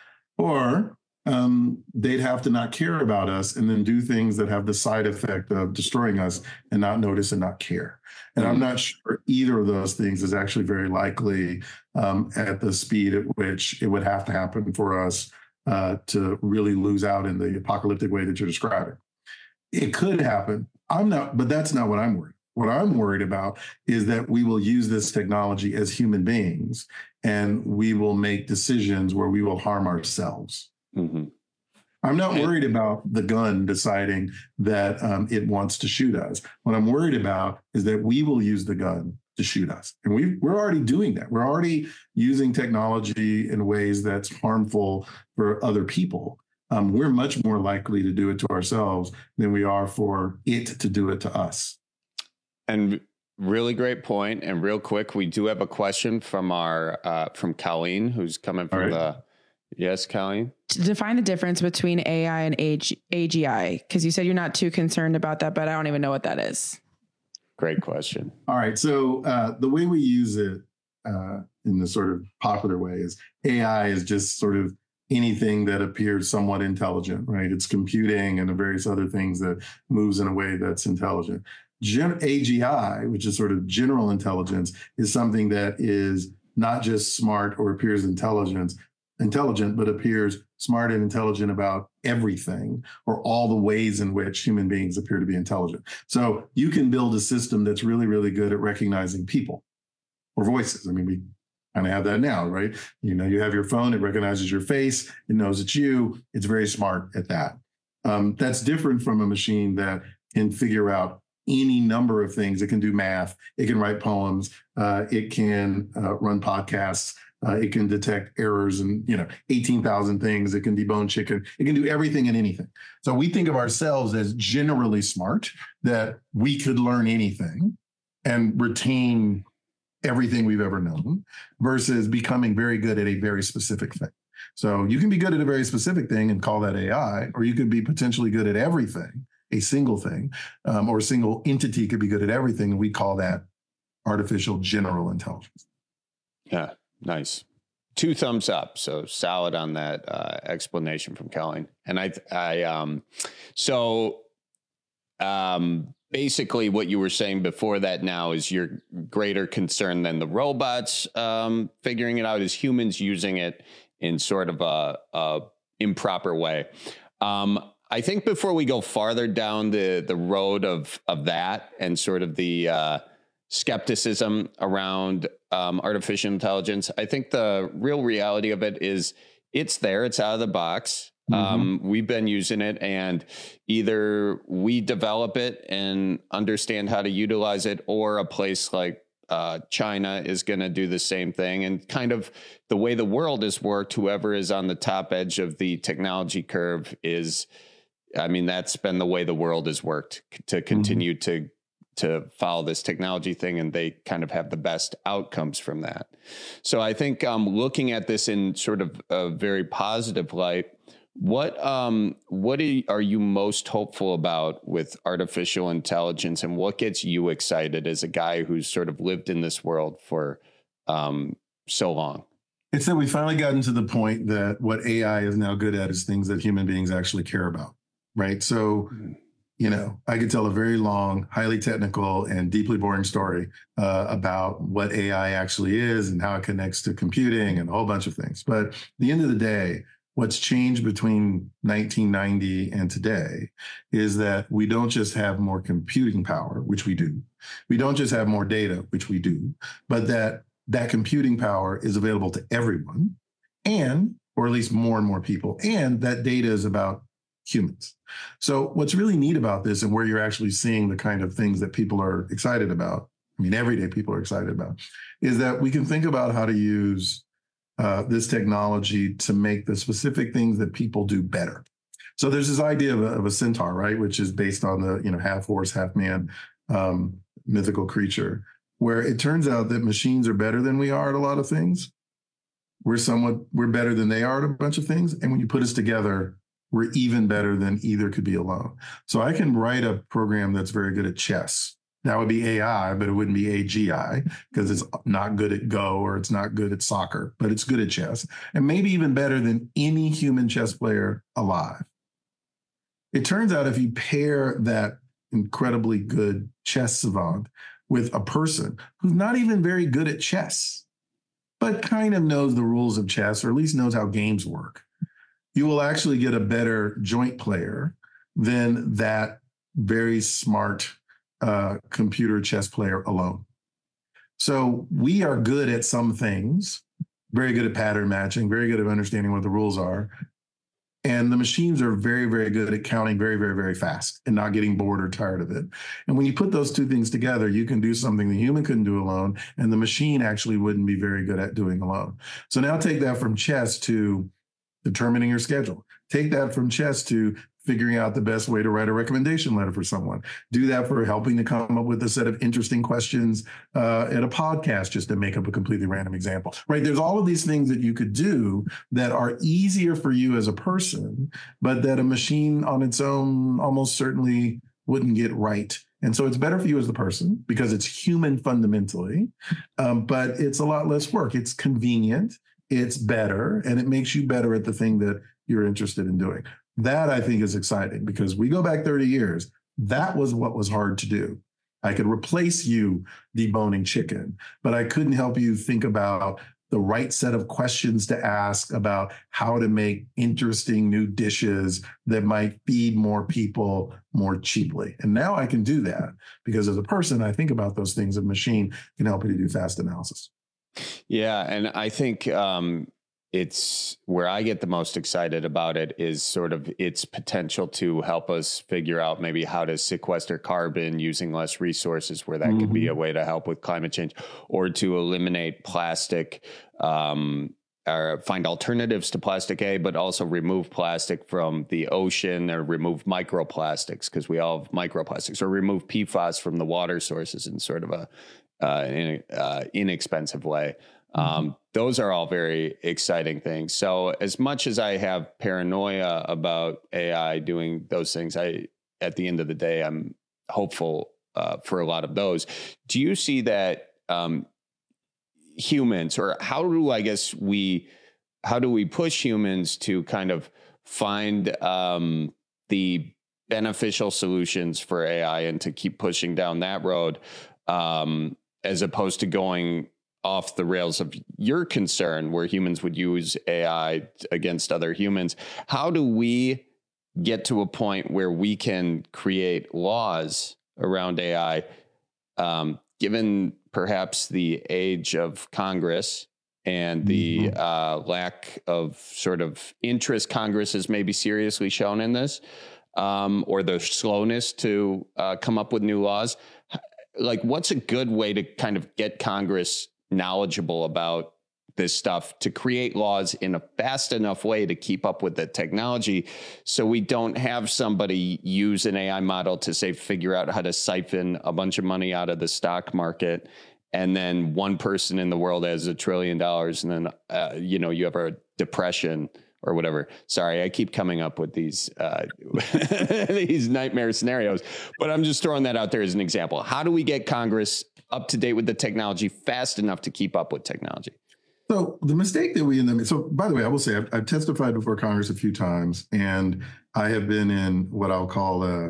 Or Um, they'd have to not care about us and then do things that have the side effect of destroying us and not notice and not care. And mm-hmm. I'm not sure either of those things is actually very likely um, at the speed at which it would have to happen for us uh, to really lose out in the apocalyptic way that you're describing. It could happen. I'm not, but that's not what I'm worried. What I'm worried about is that we will use this technology as human beings and we will make decisions where we will harm ourselves. Mm-hmm. I'm not worried about the gun deciding that um, it wants to shoot us. What I'm worried about is that we will use the gun to shoot us. And we, we're already doing that. We're already using technology in ways that's harmful for other people. Um, we're much more likely to do it to ourselves than we are for it to do it to us. And really great point. And real quick, we do have a question from our uh, from Colleen, who's coming from right. the... Yes, Colleen? To define the difference between A I and A G I, because you said you're not too concerned about that, but I don't even know what that is. Great question. All right. So uh, the way we use it uh, in the sort of popular way is A I is just sort of anything that appears somewhat intelligent, right? It's computing and the various other things that moves in a way that's intelligent. Gen- A G I, which is sort of general intelligence, is something that is not just smart or appears intelligent, intelligent, but appears smart and intelligent about everything or all the ways in which human beings appear to be intelligent. So you can build a system that's really, really good at recognizing people or voices. I mean, we kind of have that now, right? You know, you have your phone, it recognizes your face, it knows it's you. It's very smart at that. Um, that's different from a machine that can figure out any number of things. It can do math, it can write poems, uh, it can uh, run podcasts, uh, it can detect errors and, you know, eighteen thousand things. It can debone chicken. It can do everything and anything. So we think of ourselves as generally smart, that we could learn anything and retain everything we've ever known, versus becoming very good at a very specific thing. So you can be good at a very specific thing and call that A I, or you could be potentially good at everything, a single thing, um, or a single entity could be good at everything, and we call that artificial general intelligence. Yeah, nice. Two thumbs up. So solid on that uh, explanation from Kelly. And I, I, um, so um, basically what you were saying before that now is your greater concern than the robots um, figuring it out, is humans using it in sort of a, a improper way. Um, I think before we go farther down the, the road of, of that and sort of the uh, skepticism around um, artificial intelligence, I think the real reality of it is it's there, it's out of the box. Mm-hmm. Um, we've been using it, and either we develop it and understand how to utilize it, or a place like uh, China is going to do the same thing. And kind of the way the world has worked, whoever is on the top edge of the technology curve is, I mean, that's been the way the world has worked, to continue mm-hmm. to to follow this technology thing, and they kind of have the best outcomes from that. So I think um, looking at this in sort of a very positive light, what um, what are you most hopeful about with artificial intelligence, and what gets you excited as a guy who's sort of lived in this world for um, so long? It's that we finally gotten to the point that what A I is now good at is things that human beings actually care about. Right. So, you know, I could tell a very long, highly technical and deeply boring story uh, about what A I actually is and how it connects to computing and a whole bunch of things. But at the end of the day, what's changed between nineteen ninety and today is that we don't just have more computing power, which we do. We don't just have more data, which we do, but that that computing power is available to everyone, and, or at least more and more people. And that data is about humans. So what's really neat about this, and where you're actually seeing the kind of things that people are excited about, I mean, everyday people are excited about, is that we can think about how to use uh, this technology to make the specific things that people do better. So there's this idea of a, of a centaur, right, which is based on the, you know, half horse, half man um, mythical creature, where it turns out that machines are better than we are at a lot of things. We're somewhat, we're better than they are at a bunch of things. And when you put us together, we're even better than either could be alone. So I can write a program that's very good at chess. That would be A I, but it wouldn't be A G I, because it's not good at Go or it's not good at soccer, but it's good at chess, and maybe even better than any human chess player alive. It turns out if you pair that incredibly good chess savant with a person who's not even very good at chess, but kind of knows the rules of chess, or at least knows how games work, you will actually get a better joint player than that very smart uh, computer chess player alone. So we are good at some things, very good at pattern matching, very good at understanding what the rules are. And the machines are very, very good at counting very, very, very fast and not getting bored or tired of it. And when you put those two things together, you can do something the human couldn't do alone, and the machine actually wouldn't be very good at doing alone. So now take that from chess to determining your schedule. Take that from chess to figuring out the best way to write a recommendation letter for someone. Do that for helping to come up with a set of interesting questions uh, at a podcast, just to make up a completely random example, right? There's all of these things that you could do that are easier for you as a person, but that a machine on its own almost certainly wouldn't get right. And so it's better for you as the person because it's human fundamentally, um, but it's a lot less work. It's convenient. it's better and it makes you better at the thing that you're interested in doing. That I think is exciting because we go back thirty years. That was what was hard to do. I could replace you deboning chicken, but I couldn't help you think about the right set of questions to ask about how to make interesting new dishes that might feed more people more cheaply. And now I can do that because as a person, I think about those things. A machine can help me to do fast analysis. Yeah. And I think um, it's where I get the most excited about it is sort of its potential to help us figure out maybe how to sequester carbon using less resources, where that mm-hmm. could be a way to help with climate change, or to eliminate plastic, um, or find alternatives to plastic A, but also remove plastic from the ocean, or remove microplastics, because we all have microplastics, or remove P FAS from the water sources in sort of a uh, in, uh, inexpensive way. Um, those are all very exciting things. So as much as I have paranoia about A I doing those things, I, at the end of the day, I'm hopeful uh, for a lot of those. Do you see that um, humans, or how do I guess we, how do we push humans to kind of find um, the beneficial solutions for A I and to keep pushing down that road, um, as opposed to going off the rails of your concern, where humans would use A I against other humans? How do we get to a point where we can create laws around A I, um, given perhaps the age of Congress and the mm-hmm. uh, lack of sort of interest Congress has maybe seriously shown in this, um, or the slowness to uh, come up with new laws? Like, what's a good way to kind of get Congress knowledgeable about this stuff to create laws in a fast enough way to keep up with the technology, so we don't have somebody use an A I model to, say, figure out how to siphon a bunch of money out of the stock market, and then one person in the world has a trillion dollars, and then uh, you know, you have a depression or whatever. Sorry, I keep coming up with these uh, these nightmare scenarios, but I'm just throwing that out there as an example. How do we get Congress up to date with the technology fast enough to keep up with technology? So the mistake that we end up, so by the way, I will say I've, I've testified before Congress a few times, and I have been in what I'll call uh,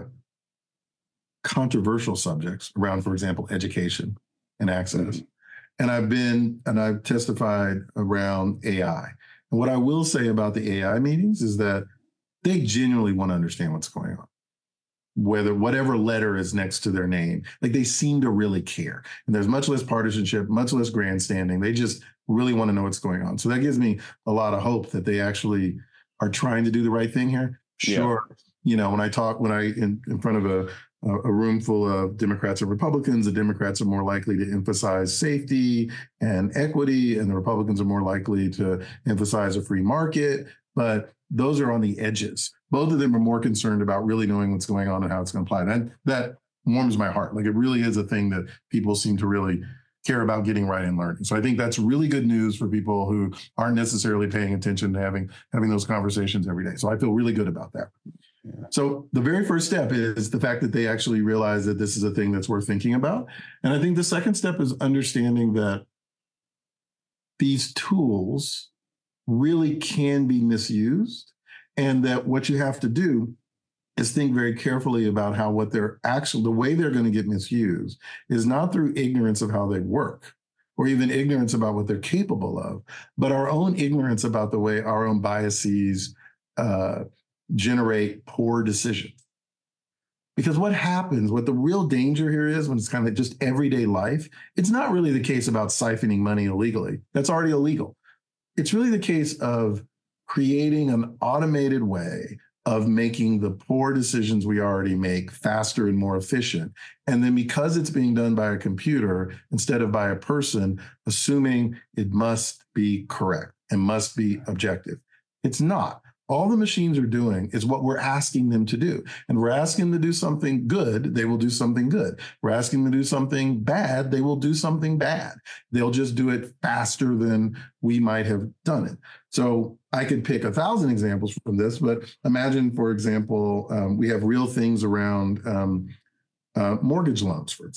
controversial subjects around, for example, education and access. Mm-hmm. And I've been, and I've testified around A I. And what I will say about the A I meetings is that they genuinely want to understand what's going on, whether whatever letter is next to their name. Like, they seem to really care. And there's much less partisanship, much less grandstanding. They just really want to know what's going on. So that gives me a lot of hope that they actually are trying to do the right thing here. Sure. Yeah. You know, when I talk, when I in, in front of a, a room full of Democrats and Republicans, the Democrats are more likely to emphasize safety and equity, and the Republicans are more likely to emphasize a free market. But those are on the edges. Both of them are more concerned about really knowing what's going on and how it's going to apply. And that warms my heart. Like, it really is a thing that people seem to really care about getting right and learning. So I think that's really good news for people who aren't necessarily paying attention to having, having those conversations every day. So I feel really good about that. Yeah. So the very first step is the fact that they actually realize that this is a thing that's worth thinking about. And I think the second step is understanding that these tools really can be misused, and that what you have to do is think very carefully about how what they're actually, the way they're going to get misused is not through ignorance of how they work, or even ignorance about what they're capable of, but our own ignorance about the way our own biases uh, generate poor decisions. Because what happens, what the real danger here is when it's kind of just everyday life, it's not really the case about siphoning money illegally. That's already illegal. It's really the case of creating an automated way of making the poor decisions we already make faster and more efficient. And then because it's being done by a computer instead of by a person, assuming it must be correct and must be objective. It's not. All the machines are doing is what we're asking them to do. And we're asking them to do something good, they will do something good. We're asking them to do something bad, they will do something bad. They'll just do it faster than we might have done it. So I could pick a thousand examples from this, but imagine, for example, um, we have real things around um, uh, mortgage loans, for example.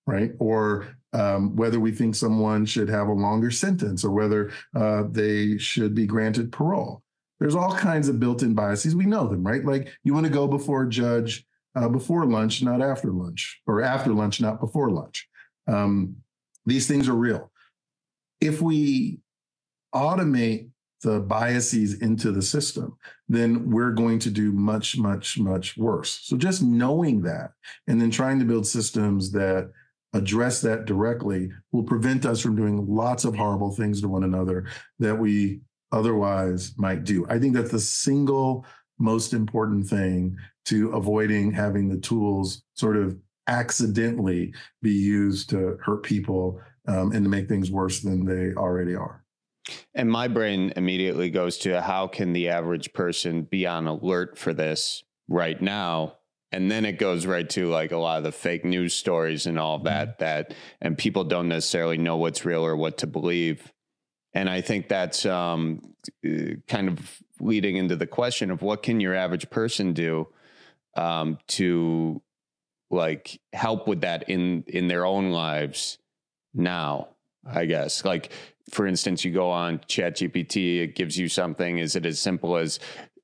right? Or um, whether we think someone should have a longer sentence, or whether uh, they should be granted parole. There's all kinds of built-in biases. We know them, right? Like you want to go before a judge uh, before lunch, not after lunch, or after lunch, not before lunch. Um, these things are real. If we automate the biases into the system, then we're going to do much, much, much worse. So just knowing that and then trying to build systems that address that directly will prevent us from doing lots of horrible things to one another that we otherwise might do. I think that's the single most important thing to avoiding having the tools sort of accidentally be used to hurt people um, and to make things worse than they already are. And my brain immediately goes to how can the average person be on alert for this right now? And then it goes right to like a lot of the fake news stories and all that, that, and people don't necessarily know what's real or what to believe. And I think that's um, kind of leading into the question of what can your average person do um, to like help with that in, in their own lives now, I guess. Like, for instance, you go on ChatGPT, it gives you something. Is it as simple as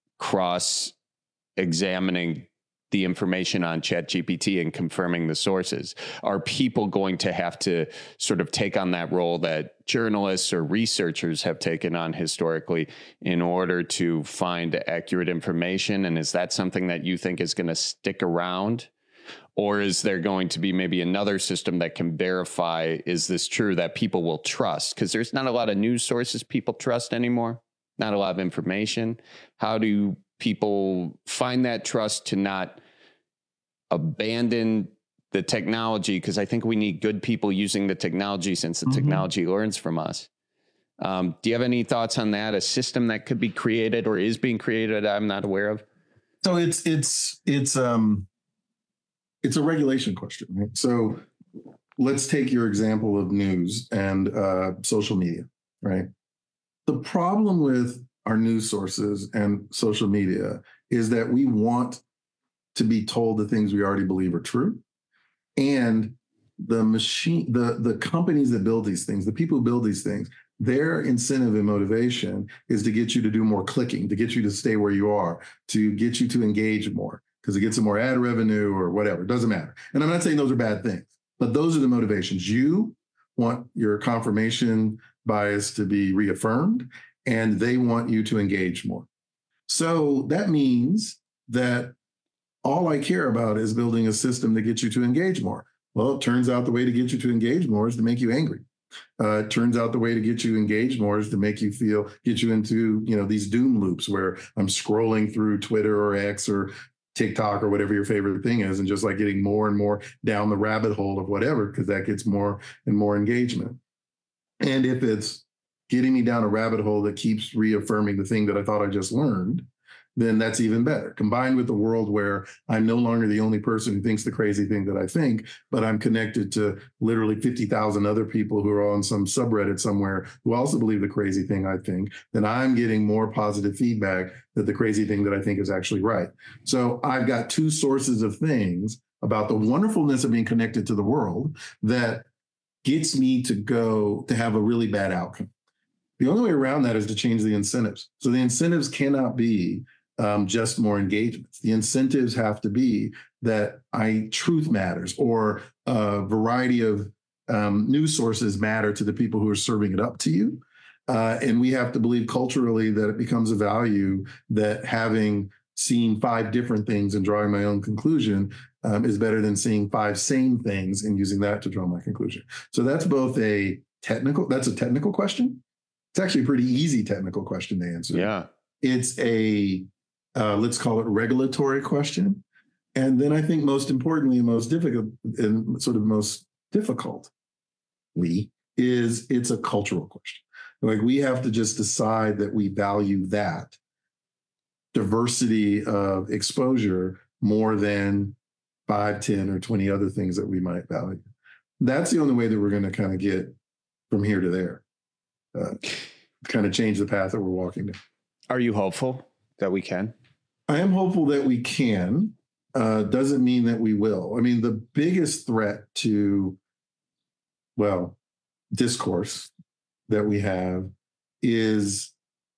cross-examining the information on ChatGPT and confirming the sources? Are people going to have to sort of take on that role that journalists or researchers have taken on historically in order to find accurate information? And is that something that you think is going to stick around? Or is there going to be maybe another system that can verify, is this true, that people will trust? Because there's not a lot of news sources people trust anymore, not a lot of information. How do people find that trust to not abandon the technology? Because I think we need good people using the technology since the mm-hmm. technology learns from us. Um, do you have any thoughts on that? A system that could be created or is being created I'm not aware of? So it's it's it's um it's a regulation question, right? So let's take your example of news and uh, social media, right? The problem with our news sources and social media is that we want to be told the things we already believe are true. And the machine, the, the companies that build these things, the people who build these things, their incentive and motivation is to get you to do more clicking, to get you to stay where you are, to get you to engage more, because it gets some more ad revenue or whatever. It doesn't matter. And I'm not saying those are bad things, but those are the motivations. You want your confirmation bias to be reaffirmed, and they want you to engage more. So that means that all I care about is building a system that gets you to engage more. Well, it turns out the way to get you to engage more is to make you angry. Uh, it turns out the way to get you engaged more is to make you feel, get you into, you know, these doom loops where I'm scrolling through Twitter or X or TikTok or whatever your favorite thing is, and just like getting more and more down the rabbit hole of whatever, because that gets more and more engagement. And if it's getting me down a rabbit hole that keeps reaffirming the thing that I thought I just learned, then that's even better. Combined with the world where I'm no longer the only person who thinks the crazy thing that I think, but I'm connected to literally fifty thousand other people who are on some subreddit somewhere who also believe the crazy thing I think, then I'm getting more positive feedback that the crazy thing that I think is actually right. So I've got two sources of things about the wonderfulness of being connected to the world that gets me to go to have a really bad outcome. The only way around that is to change the incentives. So the incentives cannot be Um, just more engagements. The incentives have to be that I truth matters, or a variety of um, news sources matter to the people who are serving it up to you. Uh, and we have to believe culturally that it becomes a value that having seen five different things and drawing my own conclusion um, is better than seeing five same things and using that to draw my conclusion. So that's both a technical, that's a technical question. It's actually a pretty easy technical question to answer. Yeah. It's a Uh, let's call it regulatory question. And then I think most importantly, and most difficult and sort of most difficultly is it's a cultural question. Like we have to just decide that we value that diversity of exposure more than five, ten, or twenty other things that we might value. That's the only way that we're going to kind of get from here to there, uh, kind of change the path that we're walking down. Are you hopeful that we can? I am hopeful that we can. Uh, doesn't mean that we will. I mean, the biggest threat to well, discourse that we have is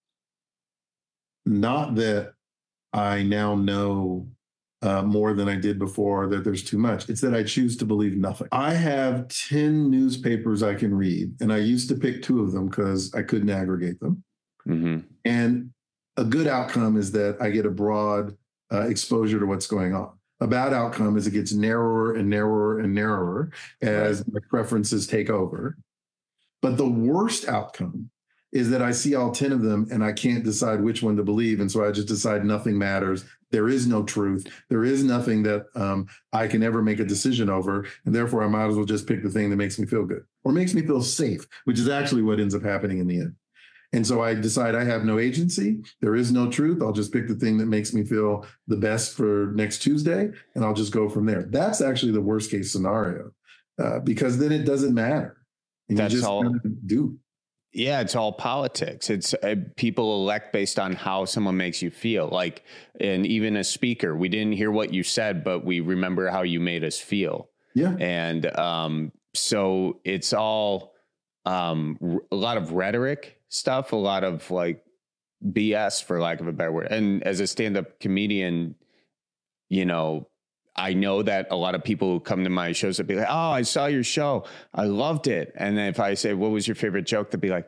not that I now know uh, more than I did before, that there's too much. It's that I choose to believe nothing. I have ten newspapers I can read, and I used to pick two of them because I couldn't aggregate them. Mm-hmm. And a good outcome is that I get a broad uh, exposure to what's going on. A bad outcome is it gets narrower and narrower and narrower as right. my preferences take over. But the worst outcome is that I see all ten of them and I can't decide which one to believe. And so I just decide nothing matters. There is no truth. There is nothing that um, I can ever make a decision over. And therefore, I might as well just pick the thing that makes me feel good or makes me feel safe, which is actually what ends up happening in the end. And so I decide I have no agency. There is no truth. I'll just pick the thing that makes me feel the best for next Tuesday, and I'll just go from there. That's actually the worst case scenario uh, because then it doesn't matter. And That's you just all. kind of do. Yeah, it's all politics. It's uh, people elect based on how someone makes you feel. Like, and even a speaker, we didn't hear what you said, but we remember how you made us feel. Yeah. And um, so it's all um, r- a lot of rhetoric stuff, a lot of like B S, for lack of a better word. And as a stand-up comedian, you know, I know that a lot of people who come to my shows will be like, oh, I saw your show. I loved it. And then if I say, what was your favorite joke? They'll be like,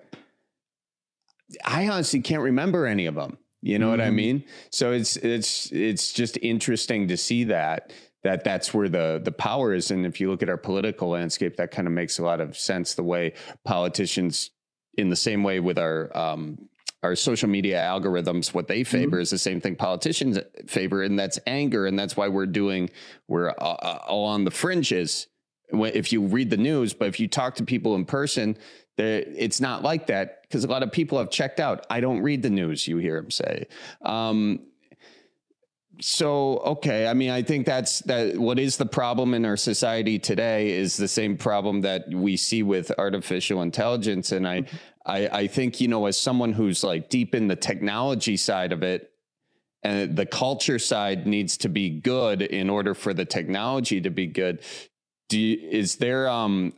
I honestly can't remember any of them. You know mm-hmm. what I mean? So it's, it's, it's just interesting to see that, that that's where the, the power is. And if you look at our political landscape, that kind of makes a lot of sense, the way politicians, in the same way with our, um, our social media algorithms, what they favor mm-hmm. is the same thing politicians favor, and that's anger. And that's why we're doing, we're uh, all on the fringes if you read the news. But if you talk to people in person, it's not like that, because a lot of people have checked out. I don't read the news, you hear them say. Um, so, okay. I mean, I think that's that. What is the problem in our society today is the same problem that we see with artificial intelligence. And I, mm-hmm. I, I think, you know, as someone who's like deep in the technology side of it, and the culture side needs to be good in order for the technology to be good. Do you, is there um,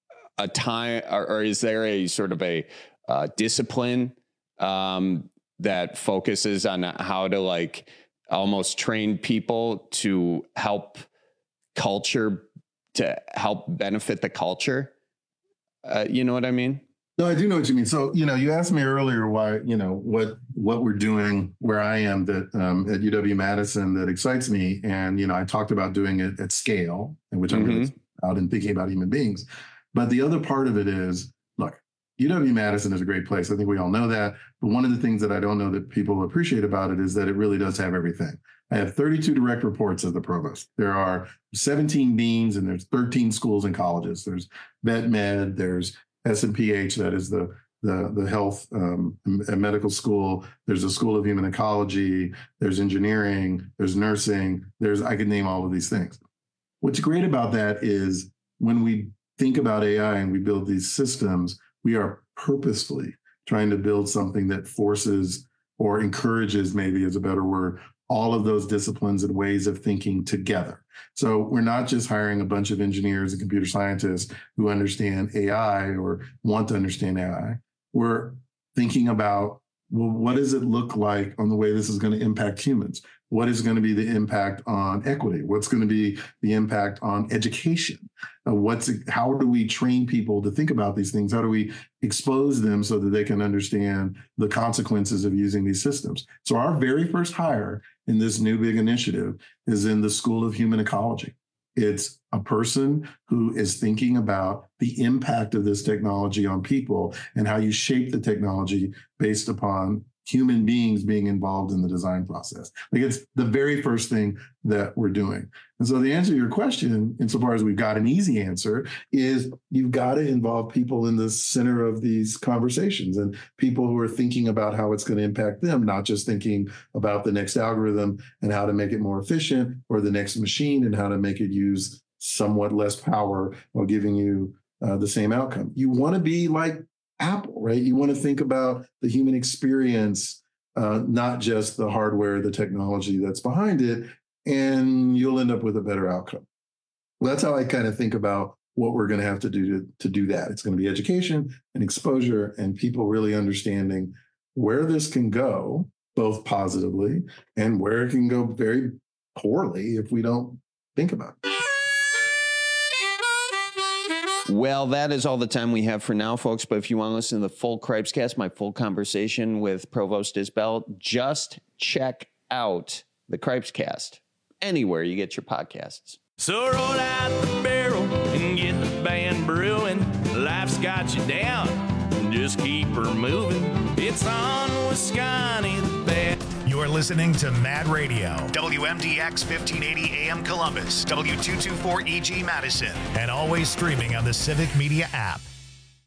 a time, or, or is there a sort of a uh, discipline um, that focuses on how to like almost train people to help culture, to help benefit the culture? Uh, you know what I mean? No, I do know what you mean. So, you know, you asked me earlier why, you know, what what we're doing where I am that um, at U W-Madison that excites me. And, you know, I talked about doing it at scale, in which I'm mm-hmm. really out and thinking about human beings. But the other part of it is, look, U W-Madison is a great place. I think we all know that. But one of the things that I don't know that people appreciate about it is that it really does have everything. I have thirty-two direct reports as the provost. There are seventeen deans and there's thirteen schools and colleges. There's vet med, there's S and P H, that is the the, the health um, and medical school. There's a school of human ecology. There's engineering. There's nursing. There's, I could name all of these things. What's great about that is when we think about A I and we build these systems, we are purposefully trying to build something that forces or encourages, maybe is a better word, all of those disciplines and ways of thinking together. So we're not just hiring a bunch of engineers and computer scientists who understand A I or want to understand A I. We're thinking about, well, what does it look like on the way this is going to impact humans? What is going to be the impact on equity? What's going to be the impact on education? Uh, what's how do we train people to think about these things? How do we expose them so that they can understand the consequences of using these systems? So our very first hire in this new big initiative is in the School of Human Ecology. It's a person who is thinking about the impact of this technology on people and how you shape the technology based upon human beings being involved in the design process. Like, it's the very first thing that we're doing. And so the answer to your question, insofar as we've got an easy answer, is you've got to involve people in the center of these conversations and people who are thinking about how it's going to impact them, not just thinking about the next algorithm and how to make it more efficient, or the next machine and how to make it use somewhat less power while giving you uh, the same outcome. You want to be like Apple, right? You want to think about the human experience, uh, not just the hardware, the technology that's behind it, and you'll end up with a better outcome. Well, that's how I kind of think about what we're going to have to do to, to do that. It's going to be education and exposure and people really understanding where this can go, both positively and where it can go very poorly if we don't think about it. Well, that is all the time we have for now, folks. But if you want to listen to the full Cripescast, my full conversation with Provost Isbell, just check out the Cripescast anywhere you get your podcasts. So roll out the barrel and get the band brewing. Life's got you down, just keep her moving. It's on with Scotty the band. You're listening to Mad Radio, W M D X fifteen eighty A M Columbus, W two twenty-four E G Madison, and always streaming on the Civic Media app.